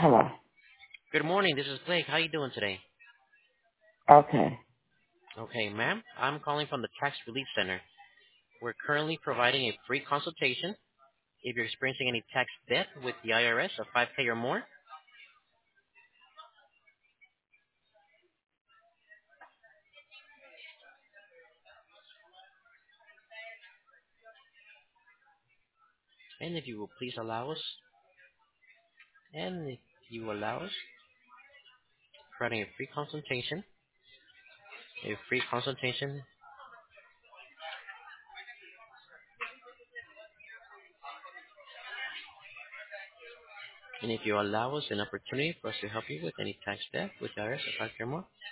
Hello. Good morning. This is Blake. How you doing today? Okay. Okay, ma'am. I'm calling from the Tax Relief Center. We're currently providing a free consultation if you're experiencing any tax debt with the IRS of 5K or more. And if you will please allow us, and if you allow us, providing a free consultation, a free consultation, and if you allow us an opportunity for us to help you with any tax debt with the IRS of 5K or more.